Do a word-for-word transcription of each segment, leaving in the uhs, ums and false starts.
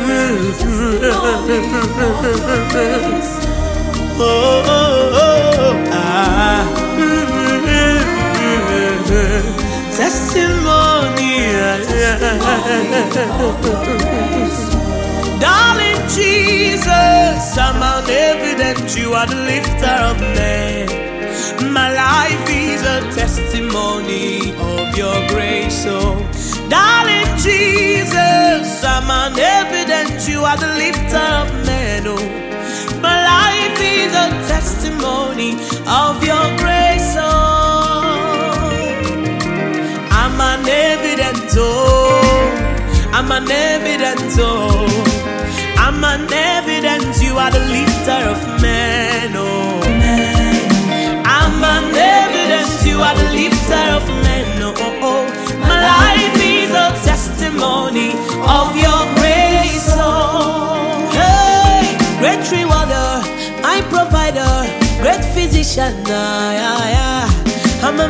Oh, oh, oh, ah. Testimony. Darling Jesus, I'm an evidence you are the lifter of men. My life is a testimony of your grace, oh darling Jesus, I'm an evidence you are the lifter of men, oh my life is a testimony of your grace, oh I'm an evidence, oh I'm an evidence, oh I'm an evidence you are the lifter of men, oh I'm an evidence you are the lifter of men, oh, oh, oh. My life is a testimony of your grace, oh hey, great rewarder, my provider, great physician, ah, yeah, yeah. I'm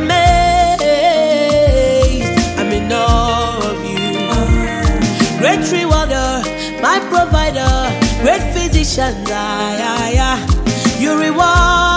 amazed, I'm in awe of you. Great rewarder, my provider, great physician, ah, yeah, yeah. You reward